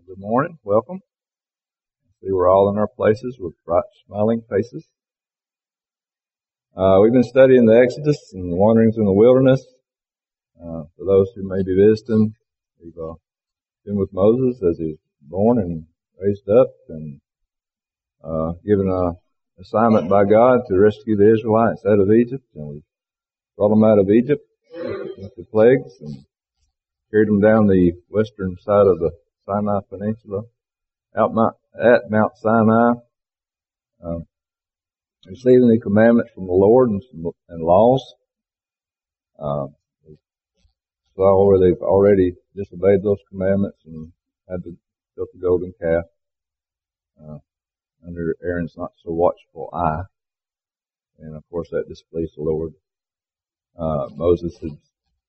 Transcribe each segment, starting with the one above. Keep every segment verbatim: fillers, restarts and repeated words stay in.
Good morning. Welcome. See, we're all in our places with bright, smiling faces. Uh, we've been studying the Exodus and the wanderings in the wilderness. Uh, for those who may be visiting, we've uh, been with Moses as he was born and raised up and uh, given an assignment by God to rescue the Israelites out of Egypt. And we brought them out of Egypt with the plagues and carried them down the western side of the Sinai Peninsula, out Mount, at Mount Sinai, um, receiving the commandments from the Lord and, and laws. Uh, saw where they've already disobeyed those commandments and had to build the golden calf uh, under Aaron's not so watchful eye, and of course that displeased the Lord. Uh, Moses had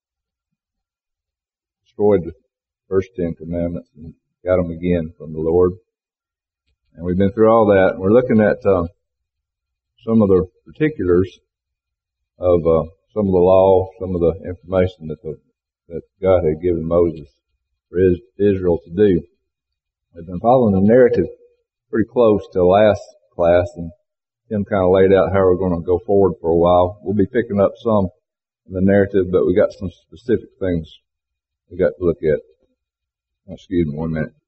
destroyed the first ten commandments and got them again from the Lord. And we've been through all that, and we're looking at uh, some of the particulars of uh, some of the law, some of the information that the, that God had given Moses for his, Israel to do. We've been following the narrative pretty close to last class, and Tim kind of laid out how we're going to go forward for a while. We'll be picking up some in the narrative, but we got some specific things we got to look at. Excuse me one minute.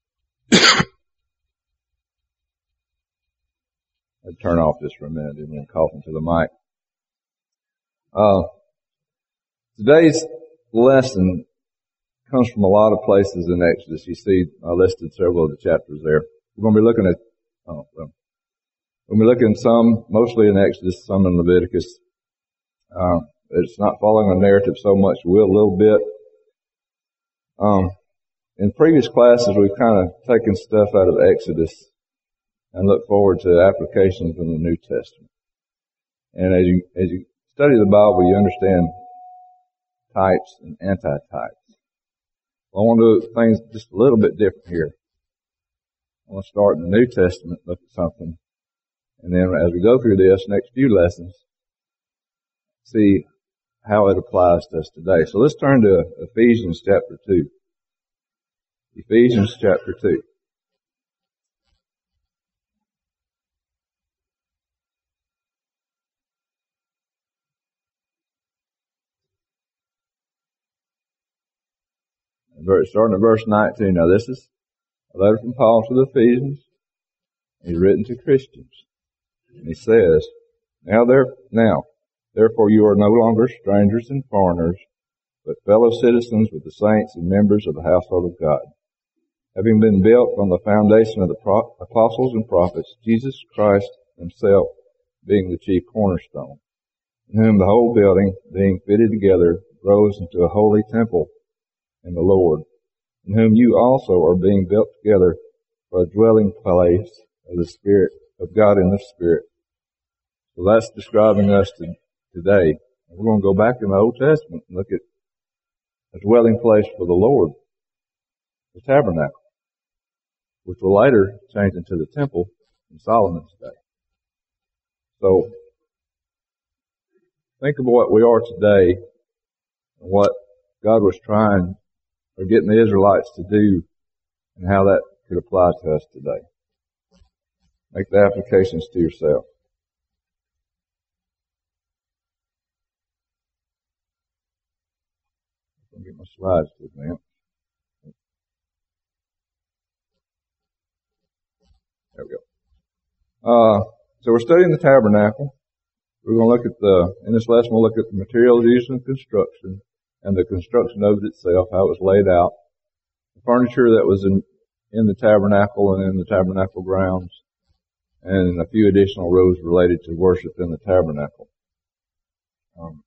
I'd turn off this for a minute, didn't want to cough into the mic. Uh, today's lesson comes from a lot of places in Exodus. You see, I listed several of the chapters there. We're going to be looking at, oh, well, we're going to be looking at some, mostly in Exodus, some in Leviticus. Uh, it's not following a narrative so much. We will a little bit. Um, In previous classes, we've kind of taken stuff out of Exodus and look forward to applications from the New Testament. And as you, as you study the Bible, you understand types and anti-types. Well, I want to do things just a little bit different here. I want to start in the New Testament, look at something, and then as we go through this next few lessons, see how it applies to us today. So let's turn to Ephesians chapter two. Ephesians chapter two. Starting at verse nineteen. Now this is a letter from Paul to the Ephesians. He's written to Christians. And he says, Now there, now, therefore you are no longer strangers and foreigners, but fellow citizens with the saints and members of the household of God, having been built on the foundation of the pro- apostles and prophets, Jesus Christ himself being the chief cornerstone, in whom the whole building, being fitted together, grows into a holy temple in the Lord, in whom you also are being built together for a dwelling place of the Spirit, of God in the Spirit. So that's describing us to, today. We're going to go back in the Old Testament and look at a dwelling place for the Lord, the tabernacle, which will later change into the temple in Solomon's day. So, think of what we are today and what God was trying or getting the Israelites to do and how that could apply to us today. Make the applications to yourself. I'll get my slides to advance. There we go. Uh, so we're studying the tabernacle. We're going to look at the, in this lesson we'll look at the materials used in construction and the construction of it itself, how it was laid out, the furniture that was in, in the tabernacle and in the tabernacle grounds, and a few additional rules related to worship in the tabernacle. Um,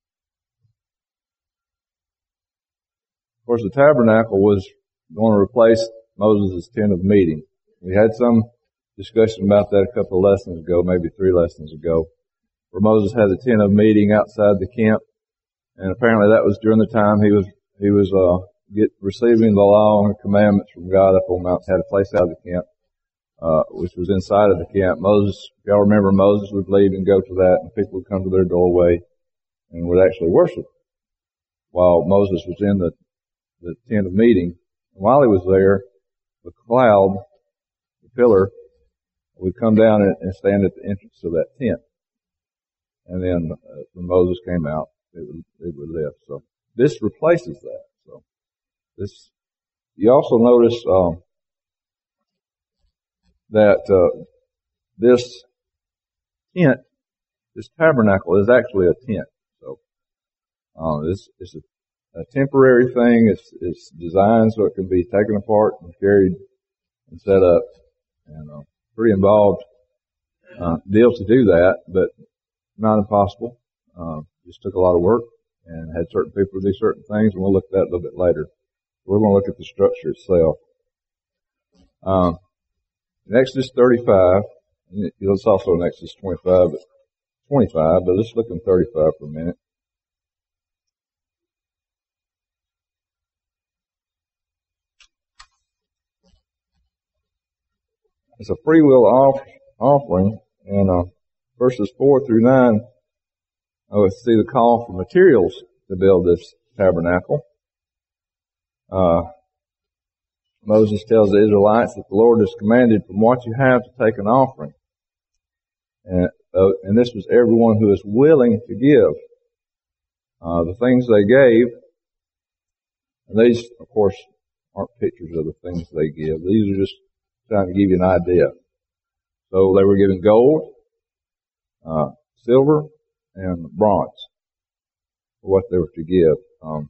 of course, the tabernacle was going to replace Moses' tent of meeting. We had some discussion about that a couple of lessons ago, maybe three lessons ago, where Moses had the tent of meeting outside the camp, and apparently that was during the time he was he was uh get receiving the law and commandments from God up on Mount, had a place out of the camp, uh which was inside of the camp. Moses, if y'all remember, Moses would leave and go to that, and people would come to their doorway and would actually worship while Moses was in the the tent of meeting. And while he was there, the cloud, the pillar, would come down and, and stand at the entrance of that tent. And then uh, when Moses came out, it would, it would lift. So this replaces that. So this, you also notice, um, that, uh, this tent, this tabernacle is actually a tent. So, uh, this is a, a temporary thing. It's, it's designed so it can be taken apart and carried and set up. And, uh, pretty involved, uh, deal to do that, but not impossible. Uh, just took a lot of work and had certain people do certain things, and we'll look at that a little bit later. We're going to look at the structure itself. Um, in Exodus thirty-five, it's also in Exodus twenty-five, but twenty-five, but let's look in thirty-five for a minute. It's a free will off, offering, and uh, verses four through nine, I would see the call for materials to build this tabernacle. Uh, Moses tells the Israelites that the Lord has commanded from what you have to take an offering. And, uh, and this was everyone who is willing to give. Uh, the things they gave, and these, of course, aren't pictures of the things they give. These are just trying to give you an idea. So they were giving gold, uh, silver, and bronze for what they were to give. Um,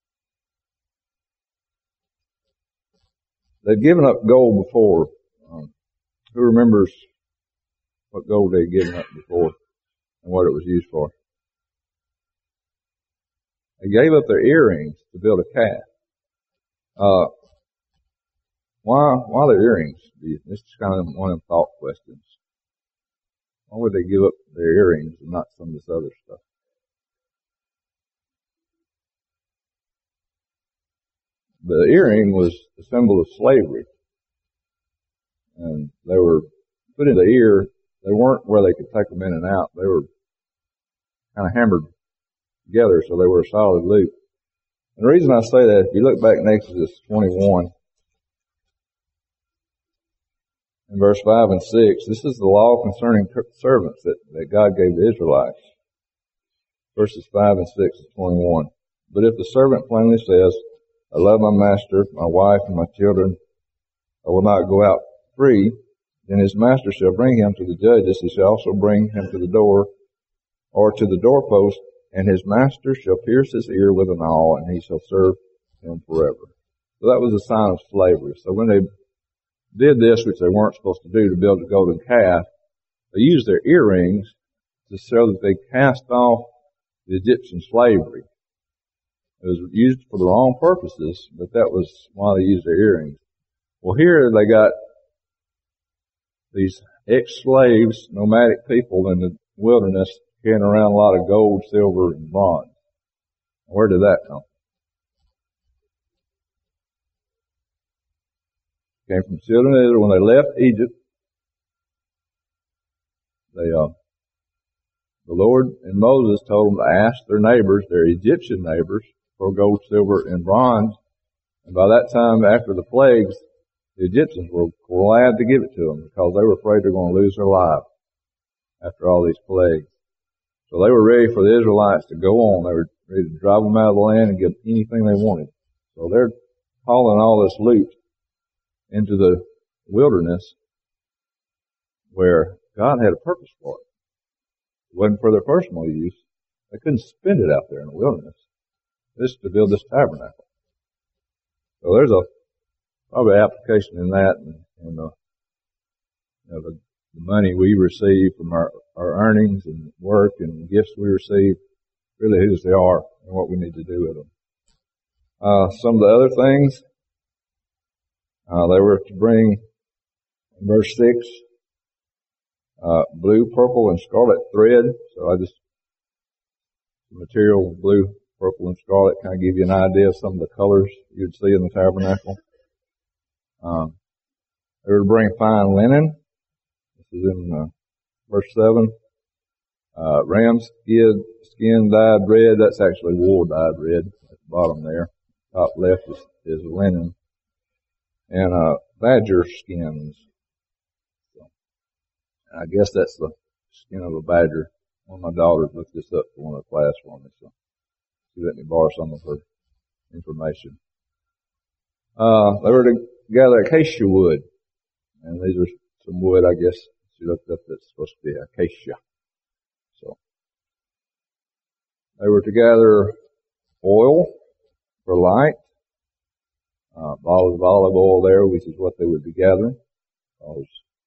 they'd given up gold before. Um, who remembers what gold they'd given up before and what it was used for? They gave up their earrings to build a calf. Uh, why, why their earrings? This is kind of one of them thought questions. Why would they give up their earrings and not some of this other stuff? The earring was a symbol of slavery. And they were put in the ear. They weren't where they could take them in and out. They were kind of hammered together, so they were a solid loop. And the reason I say that, if you look back in Exodus twenty-one, in verse five and six, this is the law concerning servants that, that God gave the Israelites. Verses five and six of twenty-one. But if the servant plainly says, I love my master, my wife, and my children, I will not go out free, then his master shall bring him to the judges. He shall also bring him to the door, or to the doorpost, and his master shall pierce his ear with an awl, and he shall serve him forever. So that was a sign of slavery. So when they did this, which they weren't supposed to do, to build a golden calf, they used their earrings to show that they cast off the Egyptian slavery. It was used for the wrong purposes, but that was why they used their earrings. Well, here they got these ex-slaves, nomadic people in the wilderness carrying around a lot of gold, silver, and bronze. Where did that come from? Came from children of Israel. When they left Egypt, they, uh, the Lord and Moses told them to ask their neighbors, their Egyptian neighbors, for gold, silver, and bronze. And by that time, after the plagues, the Egyptians were glad to give it to them because they were afraid they were going to lose their lives after all these plagues. So they were ready for the Israelites to go on. They were ready to drive them out of the land and give them anything they wanted. So they're hauling all this loot into the wilderness where God had a purpose for it. It wasn't for their personal use. They couldn't spend it out there in the wilderness. This is to build this tabernacle. So there's a probably application in that, and, and uh, you know, the, the money we receive from our, our earnings and work and gifts we receive, really whose they are and what we need to do with them. Uh, some of the other things, uh, they were to bring, in verse six, uh, blue, purple, and scarlet thread. So I just, the material blue, purple, and scarlet kind of give you an idea of some of the colors you'd see in the tabernacle. Um, they were to bring fine linen. This is in uh, verse seven. Uh, ram skin, skin dyed red. That's actually wool dyed red at the bottom there. Top left is, is linen. And uh, badger skins. So, I guess that's the skin of a badger. One of my daughters looked this up for one of the class for me, so she let me borrow some of her information. Uh, they were to gather acacia wood, and these are some wood, I guess, she looked up that's supposed to be acacia. So, they were to gather oil for light, uh, bottles of olive oil there, which is what they would be gathering, because,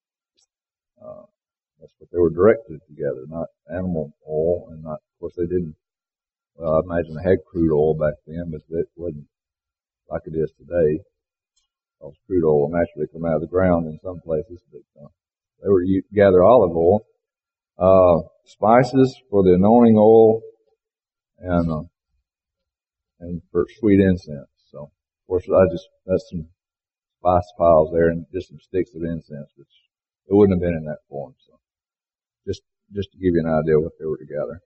uh, that's what they were directed to gather, not animal oil, and not, of course they didn't, well, I imagine they had crude oil back then, but it wasn't like it is today. Because crude oil will naturally come out of the ground in some places, but uh, they were to gather olive oil, uh, spices for the anointing oil, and uh, and for sweet incense. So, of course, I just that's some spice piles there, and just some sticks of incense, which it wouldn't have been in that form. So, just just to give you an idea of what they were to gather.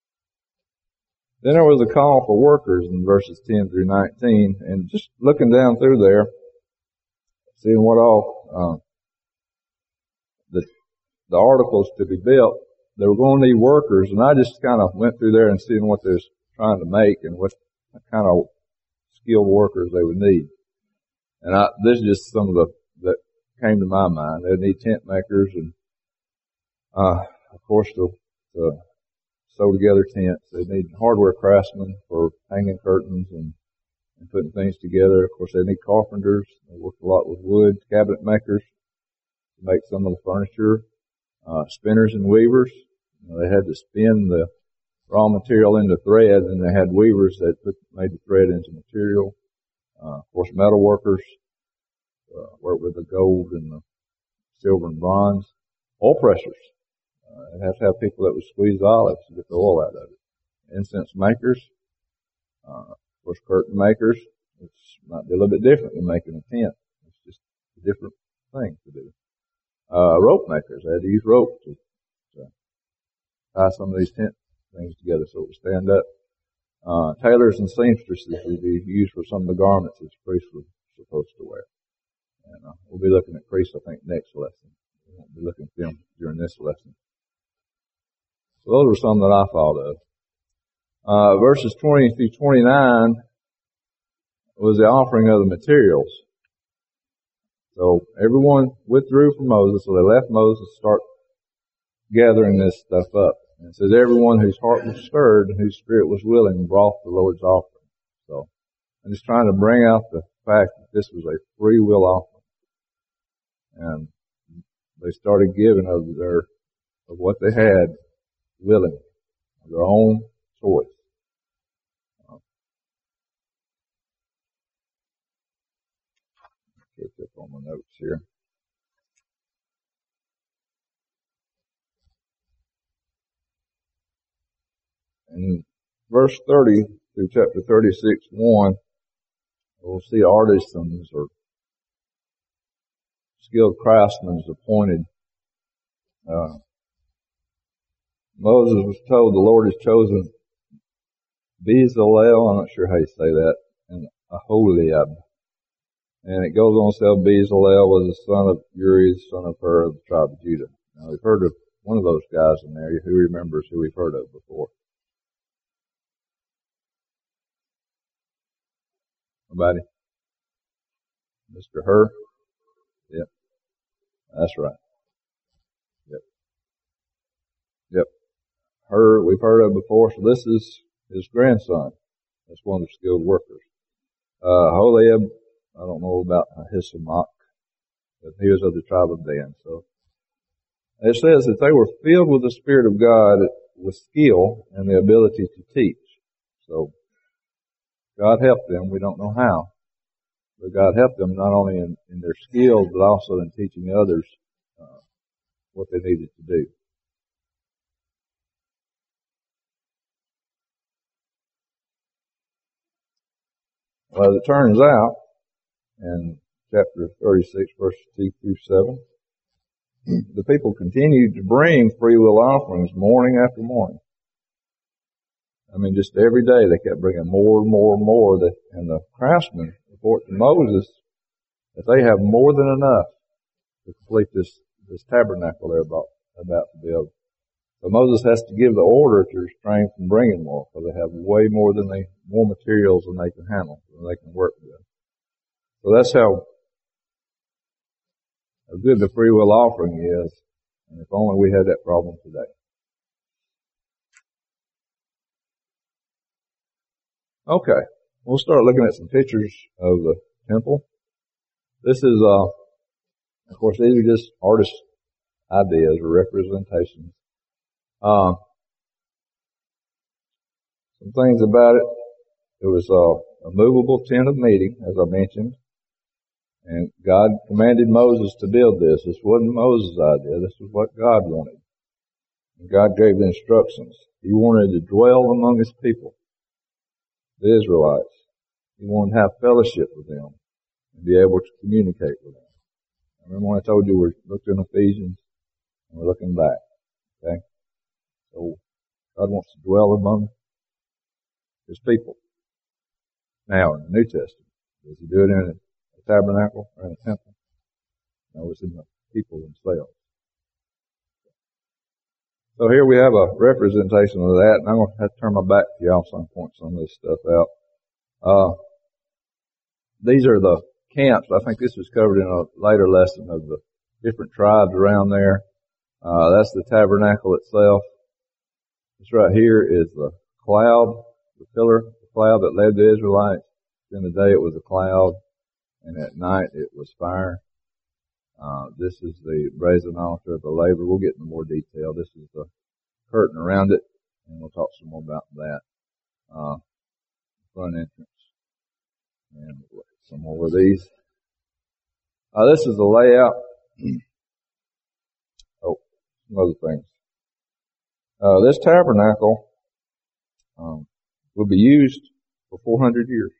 Then there was a call for workers in verses ten through nineteen, and just looking down through there, seeing what all uh, the the articles to be built, they were going to need workers, and I just kind of went through there and seeing what they was trying to make and what kind of skilled workers they would need. And I, this is just some of the that came to my mind. They'd need tent makers and, uh, of course, to, to sew together tents. They'd need hardware craftsmen for hanging curtains and and putting things together. Of course, they need carpenters. They worked a lot with wood, cabinet makers to make some of the furniture, uh, spinners and weavers. You know, they had to spin the raw material into thread, and they had weavers that put, made the thread into material. Uh, of course, metal workers, uh, work with the gold and the silver and bronze. Oil pressers. Uh, it has to have people that would squeeze olives to get the oil out of it. Incense makers. Uh, Of course, curtain makers, which might be a little bit different than making a tent. It's just a different thing to do. Uh, rope makers, they had to use rope to, to tie some of these tent things together so it would stand up. Uh, tailors and seamstresses would be used for some of the garments that the priests were supposed to wear. And uh, we'll be looking at priests, I think, next lesson. We won't be looking at them during this lesson. So those were some that I thought of. Uh, verses twenty through twenty-nine was the offering of the materials. So everyone withdrew from Moses, so they left Moses to start gathering this stuff up. And it says everyone whose heart was stirred and whose spirit was willing brought the Lord's offering. So I'm just trying to bring out the fact that this was a free will offering. And they started giving of their, of what they had willingly, of their own choice. Catch up on my notes here. In verse thirty through chapter thirty-six, one, we'll see artisans or skilled craftsmen appointed. Uh, Moses was told the Lord has chosen Bezalel, I'm not sure how you say that, and Aholiab. And it goes on to say Bezalel was the son of Uri, the son of Hur of the tribe of Judah. Now we've heard of one of those guys in there. Who remembers who we've heard of before? Nobody? Mister Hur? Yep. That's right. Yep. Yep. Hur, we've heard of before. So this is his grandson. That's one of the skilled workers. Uh, Aholiab, I don't know about Ahisamach, but he was of the tribe of Dan. So it says that they were filled with the Spirit of God with skill and the ability to teach. So God helped them. We don't know how. But God helped them not only in, in their skills, but also in teaching others uh, what they needed to do. Well, as it turns out, in chapter thirty-six, verses two through seven, the people continued to bring free will offerings morning after morning. I mean, just every day they kept bringing more and more and more. That, and the craftsmen report to Moses that they have more than enough to complete this, this tabernacle they're about, about to build. So Moses has to give the order to restrain from bringing more, because they have way more than they, more materials than they can handle, than they can work with. So that's how, how good the free will offering is, and if only we had that problem today. Okay, we'll start looking at some pictures of the temple. This is, uh, of course, these are just artist ideas or representations. Uh, some things about it. It was uh, a movable tent of meeting, as I mentioned. And God commanded Moses to build this. This wasn't Moses' idea. This was what God wanted. And God gave the instructions. He wanted to dwell among His people, the Israelites. He wanted to have fellowship with them and be able to communicate with them. Remember when I told you we're looking in Ephesians and we're looking back. Okay? So God wants to dwell among His people. Now, in the New Testament, does He do it in a tabernacle or in a temple? No, it's in the people themselves. So here we have a representation of that, and I'm going to have to turn my back to y'all some point some of this stuff out. Uh, these are the camps. I think this was covered in a later lesson of the different tribes around there. Uh, that's the tabernacle itself. This right here is the cloud, the pillar, the cloud that led the Israelites. In the day it was a cloud, and at night it was fire. Uh, this is the brazen altar of the laver. We'll get into more detail. This is the curtain around it, and we'll talk some more about that. Uh, front entrance. And some more of these. Uh, this is the layout. Oh, some other things. Uh, this tabernacle, um, will be used for four hundred years.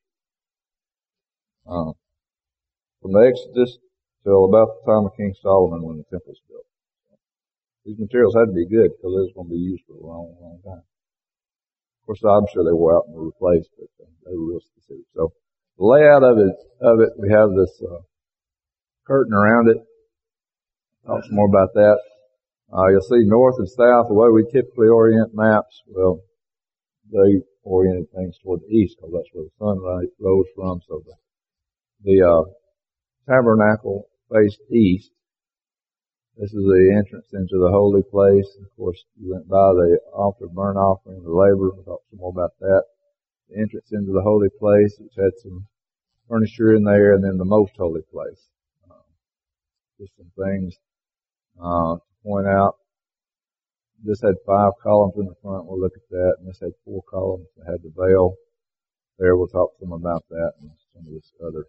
Uh, from the Exodus till about the time of King Solomon when the temple was built. These materials had to be good because it was going to be used for a long, long time. Of course, I'm sure they wore out and were replaced, but uh, they were real specific. So, the layout of it, of it, we have this, uh, curtain around it. Talk some more about that. Uh, you'll see north and south, the way we typically orient maps, well, they oriented things toward the east because that's where the sun rose from. So the, the, uh, tabernacle faced east. This is the entrance into the holy place. Of course, you went by the altar of burnt offering, the laver. We'll talk some more about that. The entrance into the holy place, which had some furniture in there, and then the most holy place. Uh, just some things uh, to point out. This had five columns in the front. We'll look at that. And this had four columns that had the veil there. We'll talk some about that and some of this other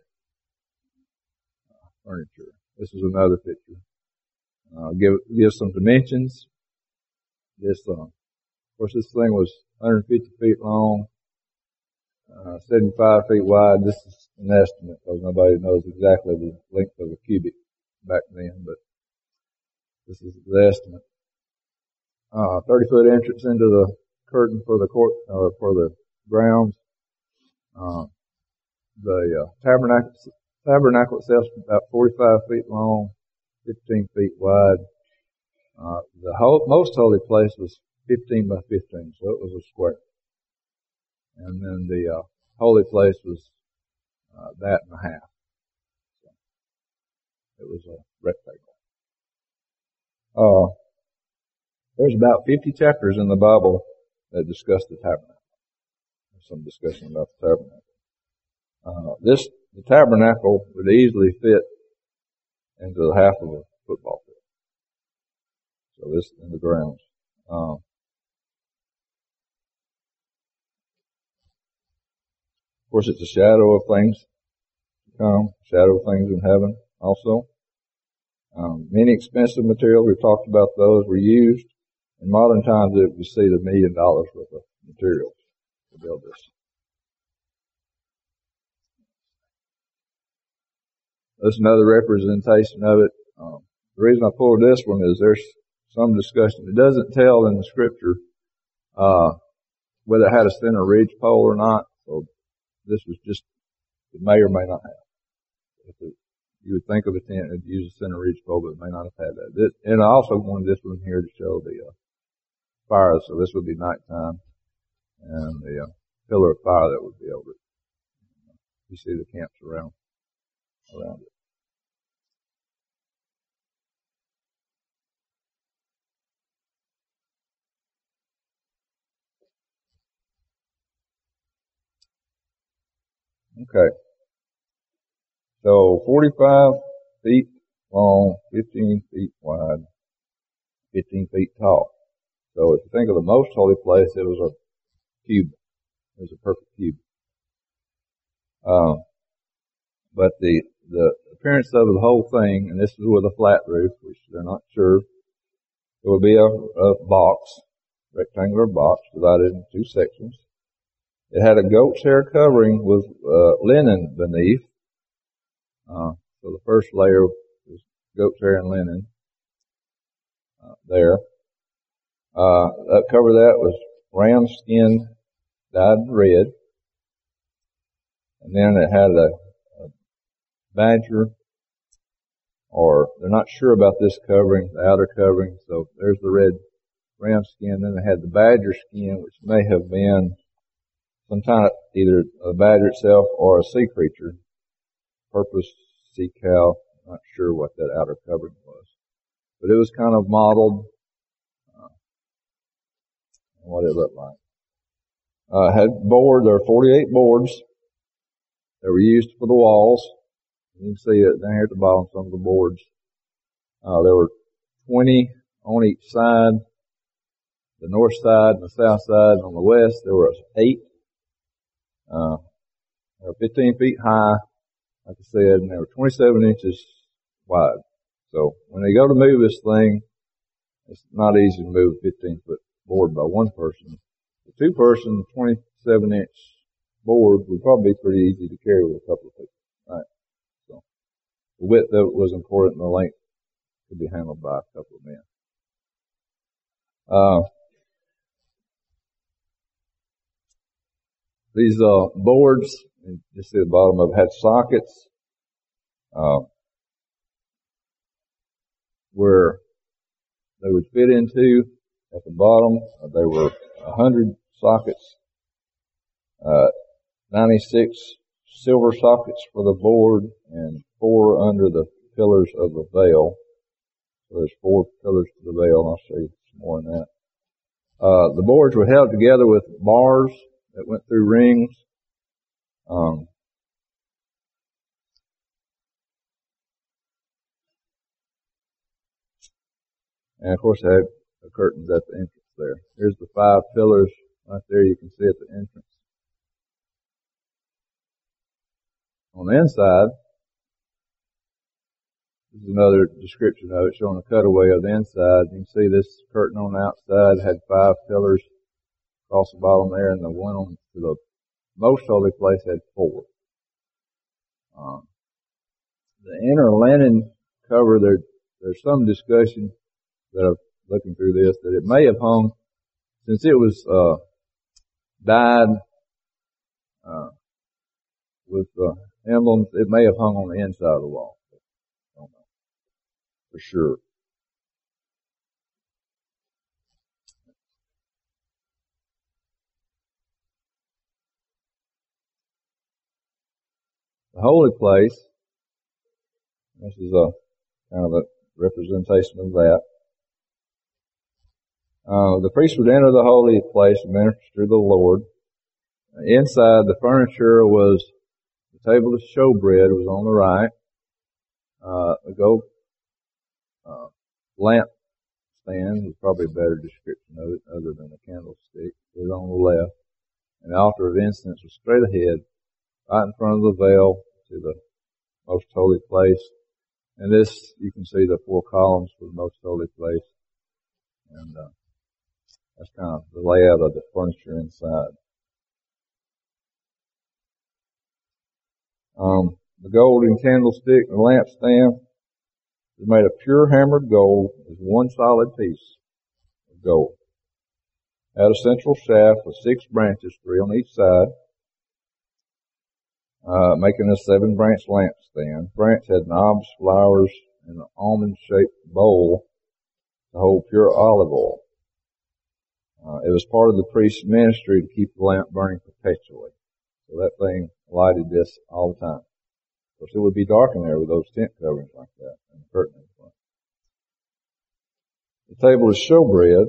uh, furniture. This is another picture. Uh, give, give some dimensions. This, uh, of course, this thing was one hundred fifty feet long, uh, seventy-five feet wide. This is an estimate because nobody knows exactly the length of a cubit back then, but this is the estimate. Uh, thirty foot entrance into the curtain for the court, or for the grounds. Uh, the, uh, tabernacle, tabernacle itself is about forty-five feet long, fifteen feet wide. Uh, the whole, most holy place was fifteen by fifteen, so it was a square. And then the, uh, holy place was, uh, that and a half. So it was a rectangle. Uh, there's about fifty chapters in the Bible that discuss the tabernacle. There's some discussion about the tabernacle. Uh, this, the tabernacle would easily fit into the half of a football field. So this in the grounds. Uh, of course, it's a shadow of things to come, shadow of things in heaven also. Um, many expensive materials, we've talked about those, were used. In modern times, it would see the million dollars worth of materials to build this. That's another representation of it. Um, the reason I pulled this one is there's some discussion. It doesn't tell in the scripture uh whether it had a center ridge pole or not. So this was just, it may or may not have. If it you would think of a tent and use a center ridge pole, but it may not have had that. This, and I also wanted this one here to show the uh, fire. So this would be nighttime, and the uh, pillar of fire that would be over it. You see the camps around around it. Okay. So forty-five feet long, fifteen feet wide, fifteen feet tall. So if you think of the most holy place, it was a cube. It was a perfect cube. Um, but the, the appearance of the whole thing, and this is with a flat roof, which they're not sure, it would be a, a box, rectangular box divided into two sections. It had a goat's hair covering with uh, linen beneath. Uh, so the first layer was goat's hair and linen uh, there. Uh, that cover that was ram skin dyed red. And then it had a, a badger, or they're not sure about this covering, the outer covering. So there's the red ram skin. Then they had the badger skin, which may have been some kind of either a badger itself or a sea creature, purpose sea cow. Not sure what that outer covering was, but it was kind of modeled uh, on what it looked like. Uh, had board. There were forty-eight boards that were used for the walls. You can see it down here at the bottom. Some of the boards. Uh, there were twenty on each side. The north side and the south side. On the west, there were eight. Uh, they were fifteen feet high, like I said, and they were twenty-seven inches wide. So when they go to move this thing, it's not easy to move a fifteen foot board by one person. The two person, twenty-seven inch board would probably be pretty easy to carry with a couple of people, right? So the width of it was important. The length could be handled by a couple of men. Uh, These, uh, boards, you just see the bottom of it, had sockets, uh, where they would fit into. At the bottom, uh, there were a hundred sockets, uh, ninety-six silver sockets for the board, and four under the pillars of the veil. So there's four pillars to the veil, and I'll show you some more on that. Uh, the boards were held together with bars that went through rings. Um, and of course, they had the curtains at the entrance there. Here's the five pillars right there. You can see at the entrance. On the inside, this is another description of it, showing a cutaway of the inside. You can see this curtain on the outside had five pillars across the bottom there, and the one on to the most holy place had four. Um, the inner linen cover, there, there's some discussion that I'm looking through this, that it may have hung, since it was, uh, dyed, uh, with, uh, emblems, it may have hung on the inside of the wall. I don't know for sure. The holy place, this is a kind of a representation of that. Uh, the priest would enter the holy place and minister to the Lord. Inside, the furniture was the table of showbread was on the right. Uh, a gold uh, lamp stand is probably a better description of it, other than a candlestick. It was on the left. An altar of incense was straight ahead, right in front of the veil to the most holy place. And this, you can see the four columns for the most holy place. And, uh, that's kind of the layout of the furniture inside. Um, the golden candlestick, the lampstand, is made of pure hammered gold, is one solid piece of gold. Had a central shaft with six branches, three on each side. uh, making a seven-branch lampstand. Branch had knobs, flowers, and an almond-shaped bowl to hold pure olive oil. Uh, it was part of the priest's ministry to keep the lamp burning perpetually. So that thing lighted this all the time. Of course, it would be dark in there with those tent coverings like that and the curtain in front. The table is showbread.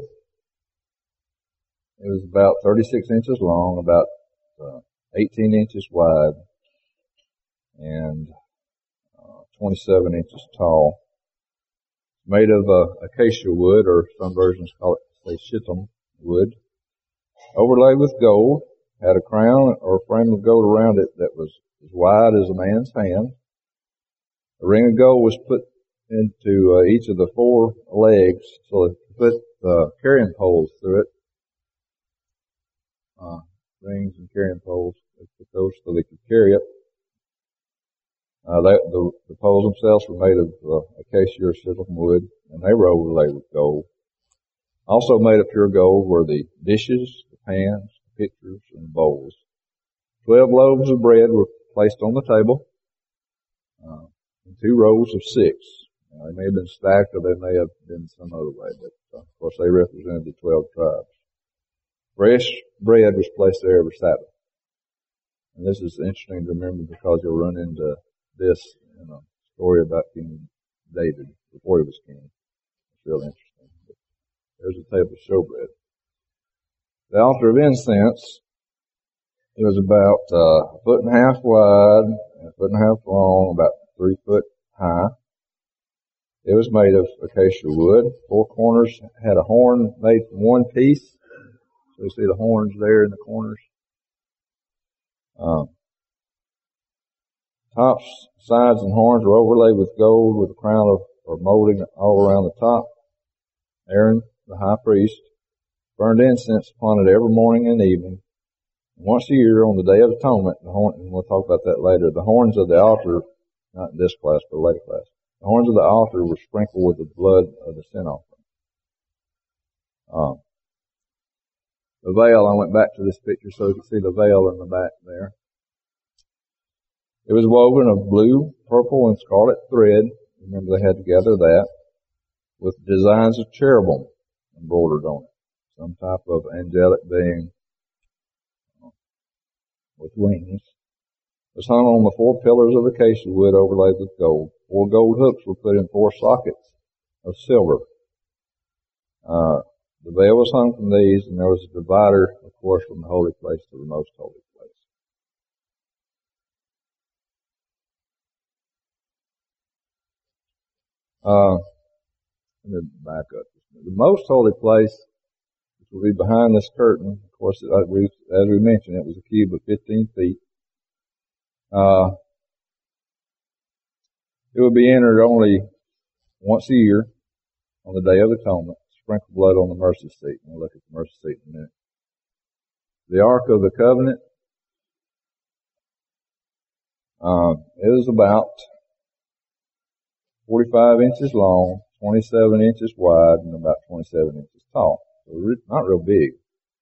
It was about thirty-six inches long, about uh, eighteen inches wide, and uh, twenty-seven inches tall. Made of uh, acacia wood, or some versions call it, say, shittim wood. Overlaid with gold, had a crown or a frame of gold around it that was as wide as a man's hand. A ring of gold was put into uh, each of the four legs, so it put uh, carrying poles through it. Uh, rings and carrying poles, they put those so they could carry it. Uh, they, the, the poles themselves were made of uh, acacia or shittim wood, and they were overlaid with gold. Also made of pure gold were the dishes, the pans, the pitchers, and the bowls. Twelve loaves of bread were placed on the table, uh, in two rows of six. Uh, they may have been stacked, or they may have been some other way, but uh, of course they represented the twelve tribes. Fresh bread was placed there every Sabbath. And this is interesting to remember because you'll run into this in a story about King David before he was king. It's real interesting. But there's a table of showbread. The altar of incense, it was about uh, a foot and a half wide, and a foot and a half long, about three foot high. It was made of acacia wood. Four corners had a horn made from one piece. So you see the horns there in the corners. Um, tops, sides, and horns were overlaid with gold with a crown of, or molding all around the top. Aaron, the high priest, burned incense upon it every morning and evening. And once a year, on the Day of Atonement, the horn, and we'll talk about that later, the horns of the altar, not in this class, but later class, the horns of the altar were sprinkled with the blood of the sin offering. Um, The veil, I went back to this picture so you can see the veil in the back there. It was woven of blue, purple, and scarlet thread. Remember they had to gather that, with designs of cherubim embroidered on it. Some type of angelic being with wings. It was hung on the four pillars of acacia wood overlaid with gold. Four gold hooks were put in four sockets of silver. Uh, The veil was hung from these, and there was a divider, of course, from the holy place to the most holy place. Uh, let me back up. The most holy place, which will be behind this curtain, of course, as we, as we mentioned, it was a cube of fifteen feet. Uh, it would be entered only once a year on the Day of Atonement. Sprinkle blood on the mercy seat. We'll look at the mercy seat in a minute. The Ark of the Covenant, uh, it was about forty-five inches long, twenty-seven inches wide, and about twenty-seven inches tall. So not real big.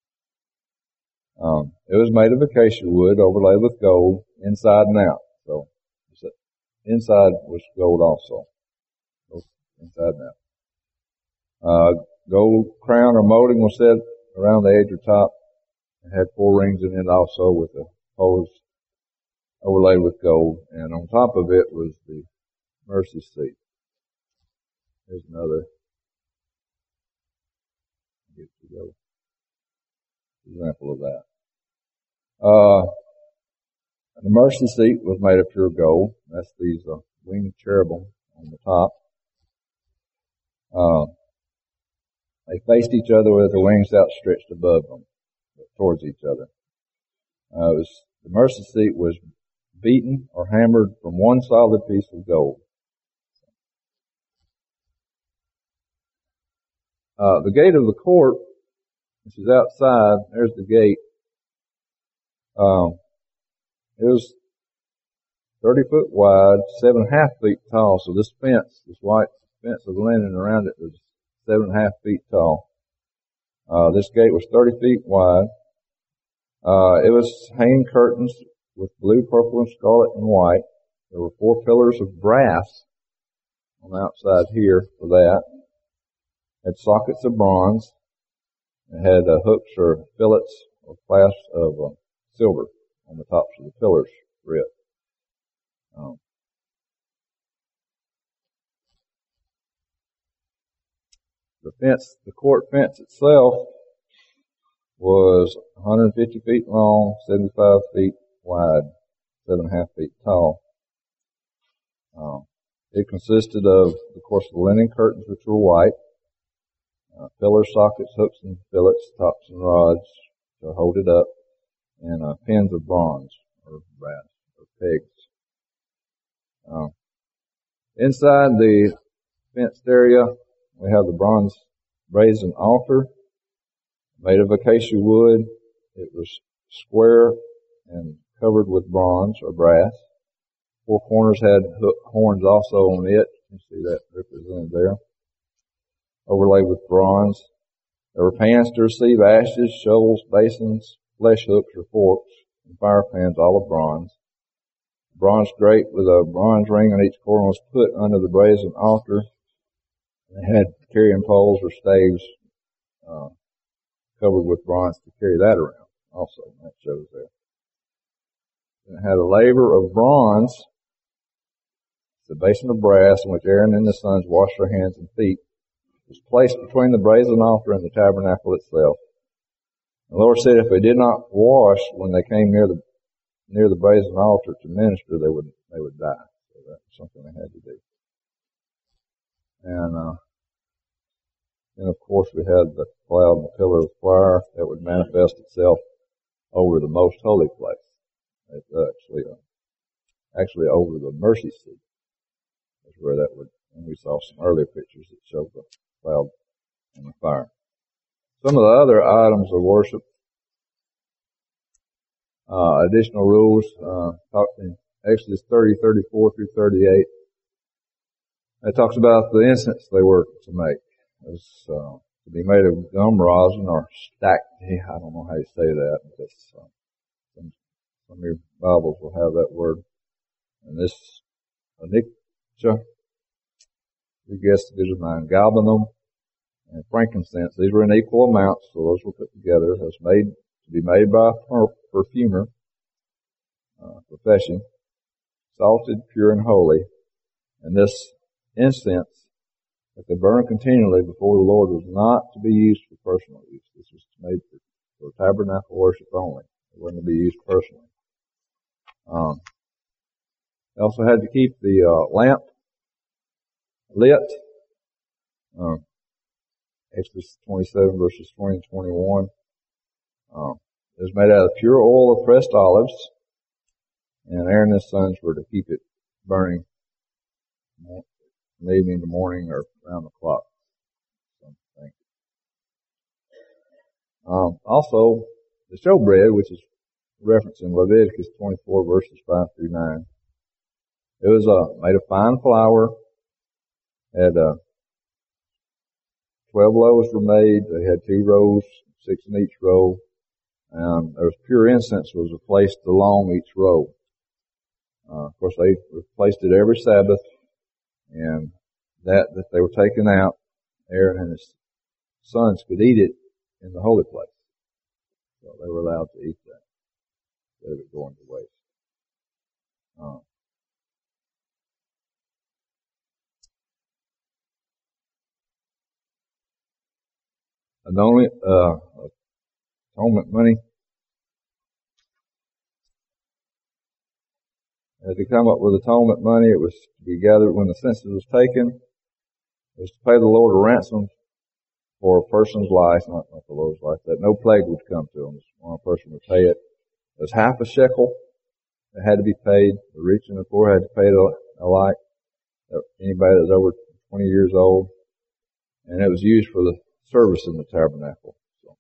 Um, it was made of acacia wood overlaid with gold inside and out. So inside was gold also. Inside and out. Uh, gold crown or molding was set around the edge or top. It had four rings in it also with the poles overlaid with gold. And on top of it was the mercy seat. Here's another example of that. Uh, the mercy seat was made of pure gold. That's these uh, winged cherubim on the top. Uh, They faced each other with their wings outstretched above them, towards each other. Uh, it was, the mercy seat was beaten or hammered from one solid piece of gold. Uh, the gate of the court, which is outside, there's the gate. Um, it was thirty foot wide, seven and a half feet tall. So this fence, this white fence of linen around it was seven and a half feet tall. Uh, this gate was thirty feet wide. Uh, it was hanging curtains with blue, purple, and scarlet and white. There were four pillars of brass on the outside here for that. It had sockets of bronze. It had uh, hooks or fillets or clasps of uh, silver on the tops of the pillars for it. Um, the fence, the court fence itself was one hundred fifty feet long, seventy-five feet wide, seven and a half feet tall. Um, it consisted of, of course, the linen curtains, which were white, uh, pillar sockets, hooks and fillets, tops and rods to hold it up, and uh, pins of bronze or brass or pegs. Um, inside the fenced area, we have the bronze brazen altar made of acacia wood. It was square and covered with bronze or brass. Four corners had hook horns also on it. You see that represented there. Overlaid with bronze. There were pans to receive ashes, shovels, basins, flesh hooks or forks, and fire pans, all of bronze. A bronze grate with a bronze ring on each corner was put under the brazen altar. They had carrying poles or staves uh, covered with bronze to carry that around also. That shows there. And it had a laver of bronze, the basin of brass in which Aaron and his sons washed their hands and feet. It was placed between the brazen altar and the tabernacle itself. The Lord said if they did not wash when they came near the near the brazen altar to minister, they would they would die. So that was something they had to do. And uh, then, of course, we had the cloud and the pillar of fire that would manifest itself over the most holy place. It's actually, uh, actually over the mercy seat is where that would, and we saw some earlier pictures that showed the cloud and the fire. Some of the other items of worship, uh, additional rules, uh, talked in Exodus thirty, thirty-four through thirty-eight. It talks about the incense they were to make. It was, uh, to be made of gum rosin or stacked, I don't know how you say that, but that's, uh, some, some of your Bibles will have that word. And this, onycha, you guessed it is mine, galbanum, and frankincense. These were in equal amounts, so those were put together. It was made, to be made by a perfumer, uh, profession, salted, pure, and holy. And this incense that they burn continually before the Lord was not to be used for personal use. This was made for, for tabernacle worship only. It wasn't to be used personally. Um, they also had to keep the uh, lamp lit. Um, Exodus twenty-seven verses twenty and twenty-one. Um, it was made out of pure oil of pressed olives, and Aaron and his sons were to keep it burning from evening to morning or around the clock. Something. Um, also, the showbread, which is referenced in Leviticus twenty-four verses five through nine. It was uh, made of fine flour. Had uh, twelve loaves were made. They had two rows, six in each row. Um, there was pure incense was placed along each row. Uh, of course, they replaced it every Sabbath, and that that they were taken out, Aaron and his sons could eat it in the holy place. So they were allowed to eat that instead of it going to waste. Um, atonement, uh, atonement money. As to come up with atonement money, it was to be gathered when the census was taken. It was to pay the Lord a ransom for a person's life, not, not the Lord's life, that no plague would come to them. One person would pay it. It was half a shekel that had to be paid. The rich and the poor had to pay it alike. Anybody that was over twenty years old. And it was used for the service in the tabernacle. So.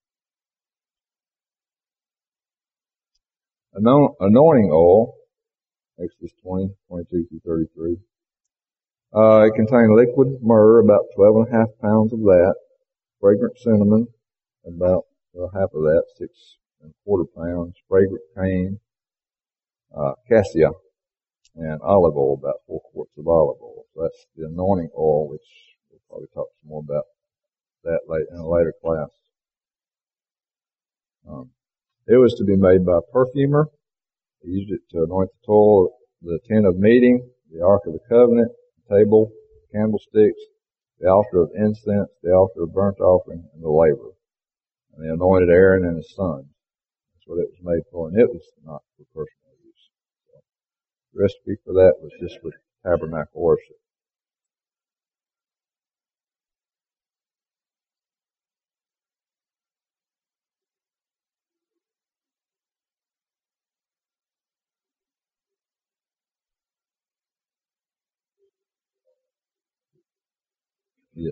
Anointing oil, Exodus twenty, twenty-two through thirty-three. Uh, it contained liquid myrrh, about twelve and a half pounds of that. Fragrant cinnamon, about well, half of that, six and a quarter pounds. Fragrant cane, uh, cassia and olive oil, about four quarts of olive oil. So that's the anointing oil, which we'll probably talk some more about that late in a later class. Um, it was to be made by a perfumer. They used it to anoint the toil, the tent of meeting, the ark of the covenant, the table, candlesticks, the altar of incense, the altar of burnt offering, and the laver. And they anointed Aaron and his sons. That's what it was made for, and it was not for personal use. So the recipe for that was just for tabernacle worship. Yeah,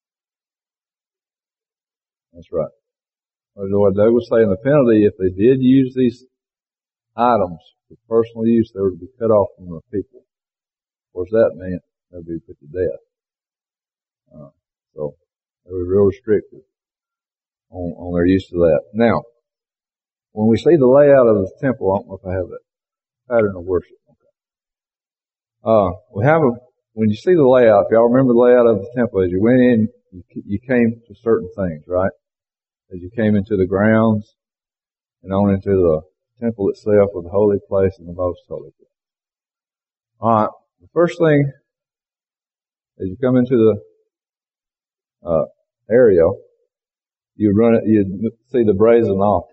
that's right. What they were saying, the penalty, if they did use these items for personal use, they were to be cut off from the people. Of course, that meant they would be put to death. Uh, so they were real restricted on, on their use of that. Now, when we see the layout of the temple, I don't know if I have that pattern of worship. Okay. Uh, we have a, when you see the layout, if y'all remember the layout of the temple, as you went in, you, you came to certain things, right? As you came into the grounds and on into the temple itself, or the holy place and the most holy place. Alright, the first thing, as you come into the, uh, area, you run it, you see the brazen altar.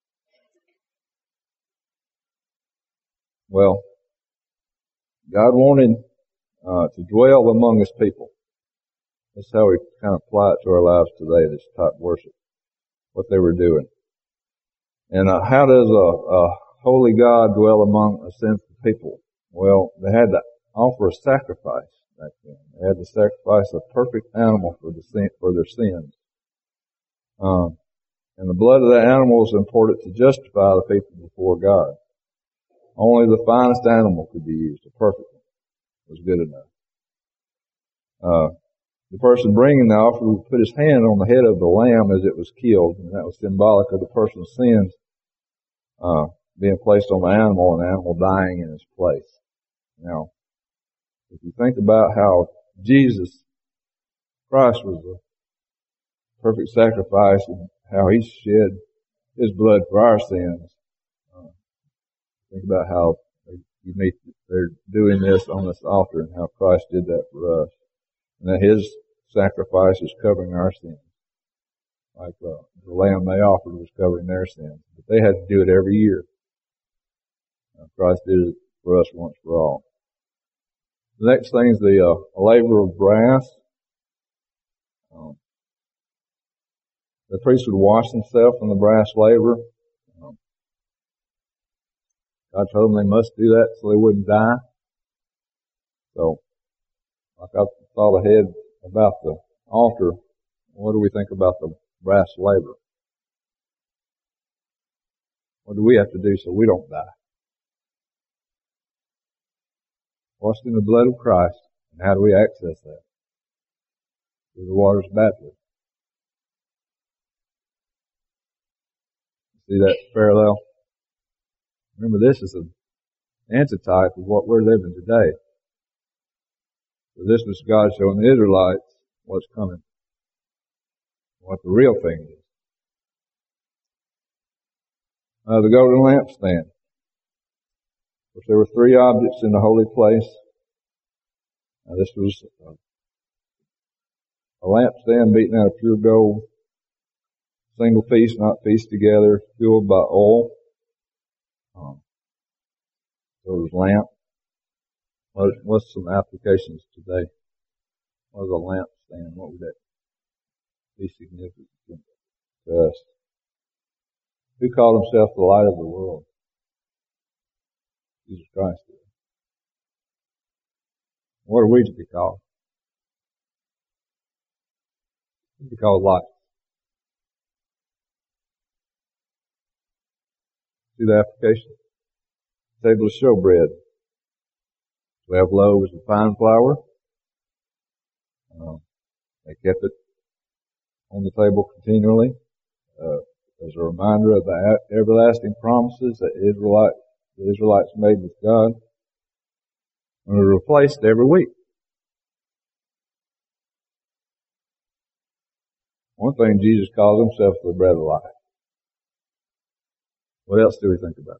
Well, God wanted, uh, to dwell among His people. That's how we kind of apply it to our lives today, this type of worship. What they were doing. And uh, how does a, a holy God dwell among a sinful people? Well, they had to offer a sacrifice back then. They had to sacrifice a perfect animal for the sin, for their sins. Um, and the blood of that animal was important to justify the people before God. Only the finest animal could be used. A perfect one was good enough. Uh, The person bringing the offering would put his hand on the head of the lamb as it was killed, and that was symbolic of the person's sins uh, being placed on the animal and the animal dying in its place. Now, if you think about how Jesus Christ was the perfect sacrifice and how He shed His blood for our sins, uh, think about how you meet, they're doing this on this altar and how Christ did that for us. And that His sacrifice is covering our sins. Like uh, the lamb they offered was covering their sins. But they had to do it every year. Uh, Christ did it for us once for all. The next thing is the uh, laver of brass. Um, the priest would wash themselves in the brass laver. Um, God told them they must do that so they wouldn't die. So, like I thought ahead about the altar, what do we think about the brass laver? What do we have to do so we don't die? Washed in the blood of Christ. And how do we access that? Through the waters of baptism. See that parallel? Remember, this is an antitype of what we're living today. So this was God showing the Israelites what's coming, what the real thing is. Uh, the golden lampstand. Of course, there were three objects in the holy place. Now, this was a, a lampstand beaten out of pure gold, single piece, not pieced together, filled by oil. Um, so it was lamp. What, what's some applications today? What is a lampstand? What would that be significant to us? Who called Himself the light of the world? Jesus Christ did. What are we to be called? To be called light. See the application? Table of showbread. Twelve loaves of fine flour. Uh, they kept it on the table continually uh, as a reminder of the everlasting promises that Israelites the Israelites made with God, and were replaced every week. One thing, Jesus calls himself the bread of life. What else do we think about?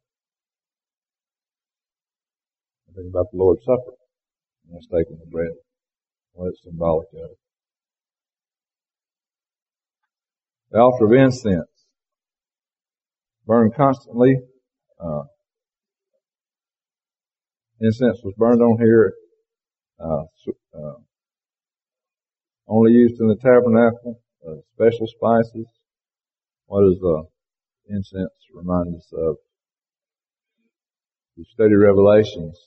I think about the Lord's Supper. And us taking the bread. What it's symbolic of. The altar of incense. Burned constantly. Uh, incense was burned on here. Uh, uh, only used in the tabernacle. Uh, special spices. What does uh, incense remind us of? You study Revelations.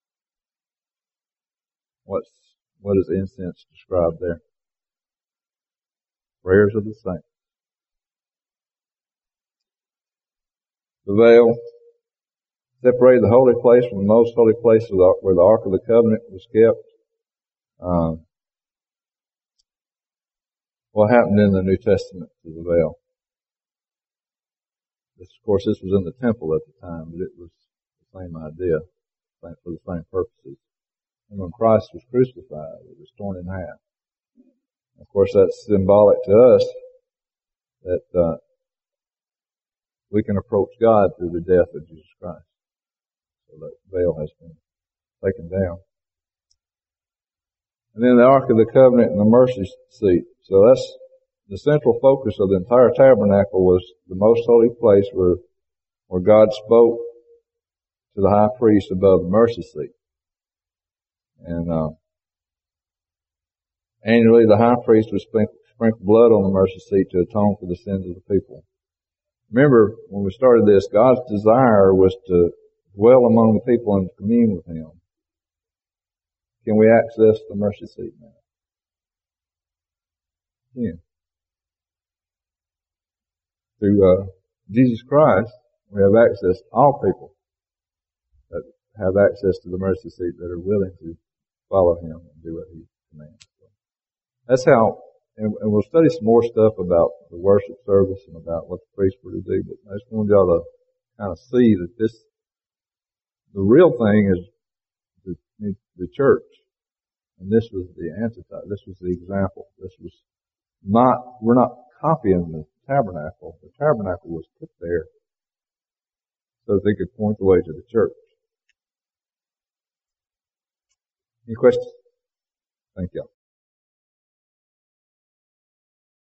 What's, what does incense describe there? Prayers of the saints. The veil separated the holy place from the most holy place where the Ark of the Covenant was kept. Um, what happened in the New Testament to the veil? This, of course, this was in the temple at the time, but it was the same idea, for the same purposes. And when Christ was crucified, it was torn in half. Of course, that's symbolic to us that uh, we can approach God through the death of Jesus Christ. So that veil has been taken down. And then the Ark of the Covenant and the mercy seat. So that's the central focus of the entire tabernacle, was the most holy place where, where God spoke to the high priest above the mercy seat. And uh, annually the high priest would sprinkle, sprinkle blood on the mercy seat to atone for the sins of the people. Remember, when we started this, God's desire was to dwell among the people and commune with Him. Can we access the mercy seat now? Yeah. Through uh, Jesus Christ, we have access, all people that have access to the mercy seat that are willing to follow Him and do what He commands. So that's how, and, and we'll study some more stuff about the worship service and about what the priests were to do, but I just wanted y'all to kind of see that this, the real thing is the, the church. And this was the antitype. This was the example. This was not, we're not copying the tabernacle. The tabernacle was put there so that they could point the way to the church. Any questions? Thank you.